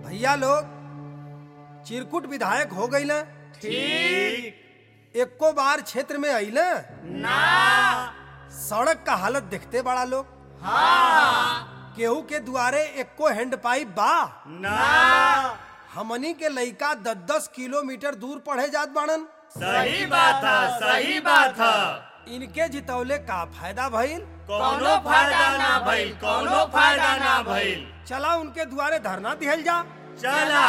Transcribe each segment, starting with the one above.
भैया लोग चिरकुट विधायक हो गई ना? ठीक। एको बार क्षेत्र में आई ना। सड़क का हालत देखते बड़ा लोग। हाँ। केहू के दुआरे एको हैंड पाइप बा ना। हमनी के लइका 10-10 किलोमीटर दूर पढ़े जात बाड़न। सही बात है, सही बात है। इनके जितौले का फायदा भइल? कोनो फायदा ना भइल, कोनो फायदा ना भइल। चला उनके दुआरे धरना दिहल जा। चला।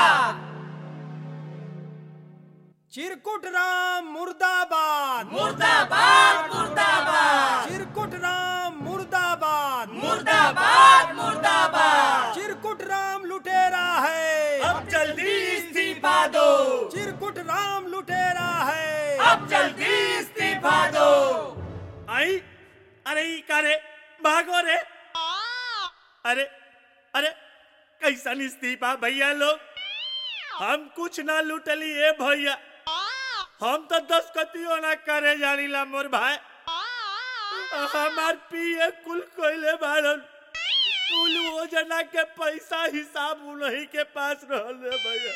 चिरकुट राम मुर्दाबाद, मुर्दाबाद मुर्दाबाद, चिरकुट राम मुर्दाबाद, मुर्दाबाद मुर्दाबाद। चिरकुट राम लुटेरा है, अब जल्दी इस्तीफा दो। चिरकुट राम लुटेरा है, अब जल्दी इस्तीफा दो। आई अरे करे भागो रे। अरे अरे कैसन इस्तीफा भैया लोग। हम कुछ ना लुटली ए भैया, हम तो 10 कतियो ना करे जानी ला मोर भाई। हमार पिए कुल कोइले बारन, कुल वो जना के पैसा हिसाब उन्हीं के पास रहल रे भैया।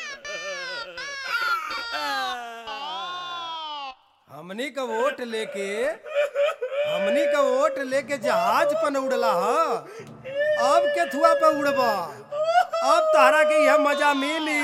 हमनी का वोट लेके जहाज पन उड़ला ह। अब के थुआ पे उड़बा, अब तारा के यह मजा मिली।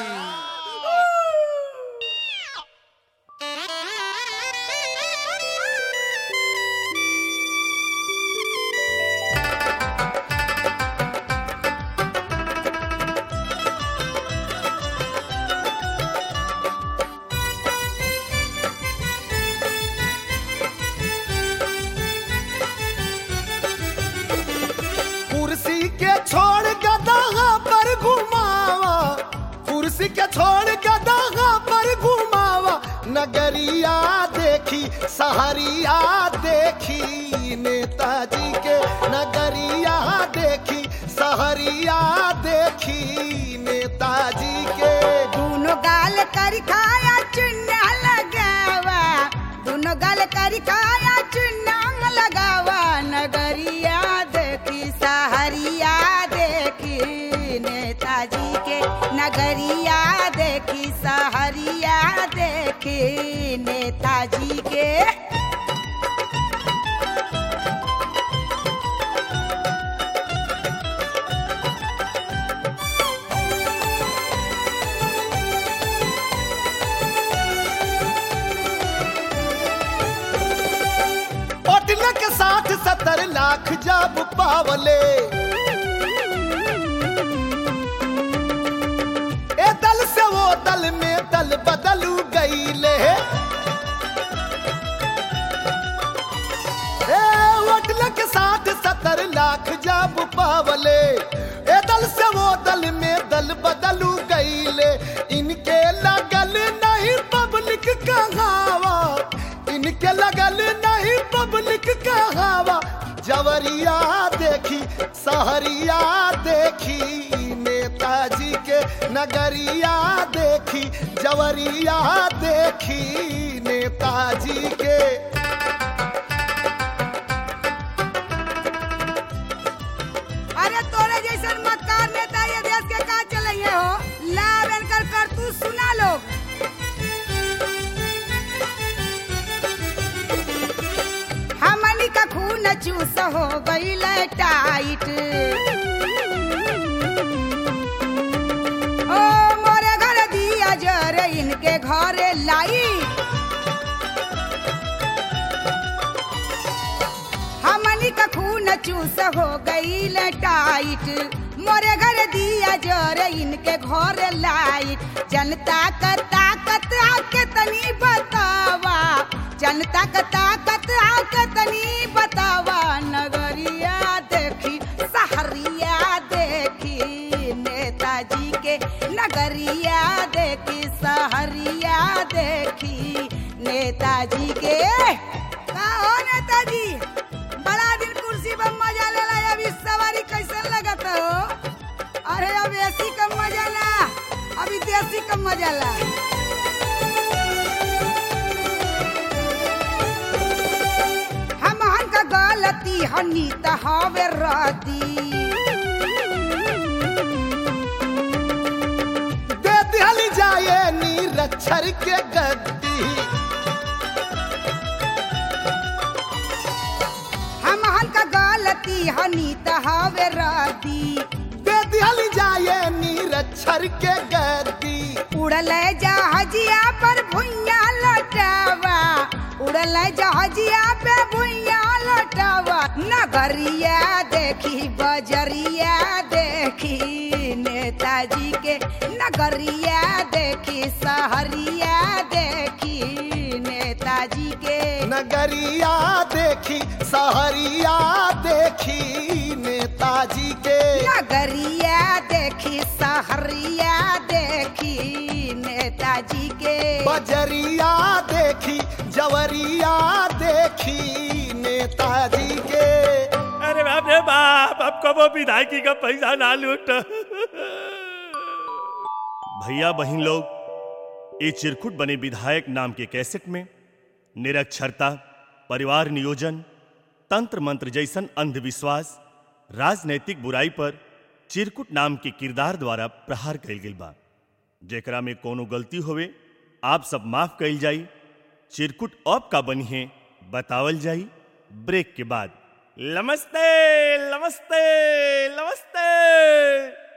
कुर्सी के छोड़ गधा पर घुमावा, कुर्सी के छोड़ गधा पर घुमावा। नगरिया देखी सहरिया देखी, नेताजी के नगरिया देखी सहरिया देखी, नेताजी के। दोनों गाल कर खाया चुन्ना लगावा, दोनों गाल कर खाया चुन्ना लगावा। नगरिया देखी सहरिया देखी, नेताजी के नगरिया देखी सहरिया देखी, नेताजी के। पटना के 60-70 लाख जब पावले, ए दल से वो दल में दल बदलू गईले। ए पटना के 60-70 लाख जब पावले, ए दल से वो दल में दल बदलू गईले। इनके लगल नहीं पब्लिक का हवा, इनके लगल नहीं पब्लिक का हवा। जवरिया देखी सहरिया देखी, नेताजी के नगरिया देखी जवरिया देखी, नेताजी के। अरे तोरे जैसन मक्कार नेता ये देश के का चलइए हो। लाभ इनकर करतूत सुना लो। हमनी का खून चूस हो गईल टाइट, ओ मोरे घर दिया जरे इनके घरे लाइट। हमनी का खून चूस हो गईल टाइट, मोरे घर दिया जरे इनके घर लाइट। जनता का ताकत आके तनी बतावा, जनता का ताकत आके तनी बतावा। नगरिया देखी सहरिया देखी, नेताजी के नगरिया देखी सहरिया देखी, नेताजी के। का हो नेताजी, बड़ा दिन कुर्सी पर मजा ले ला, अभी सवारी कैसे लगता हो? अरे अब ऐसी कम मजा ला, अभी देसी कम मजा ला। हमहन का गलती हनी त हवे रदी, निरक्षर के गद्दी। हमहन का गलती हनी तहावे रदी दे दिहल जाए निरक्षर के गद्दी। उड़ल जहाजिया पर भुइया लटावा उड़ल जहाजिया पे भुइया लटावा नगरिया देखी बजरिया देखी नेताजी के नगरिया देखी सहरिया देखी नेताजी के नगरिया देखी सहरिया देखी नेताजी के। नगरिया देखी सहरिया देखी नेताजी के। बजरिया देखी जवरिया देखी नेताजी के। अरे बाप रे बाप, अब कबो विधायकी का पैसा ना लूट। भैया बहन लोग, ये चिरकुट बने विधायक नाम के कैसेट में निरक्षरता, परिवार नियोजन, तंत्र मंत्र जैसन अंधविश्वास, राजनैतिक बुराई पर चिरकुट नाम के किरदार द्वारा प्रहार कइल गेल बा। जेकरा में कोनो गलती होवे आप सब माफ कइल जाई। चिरकुट अब का बनी है बतावल जाई ब्रेक के बाद। नमस्ते नमस्ते नमस्ते।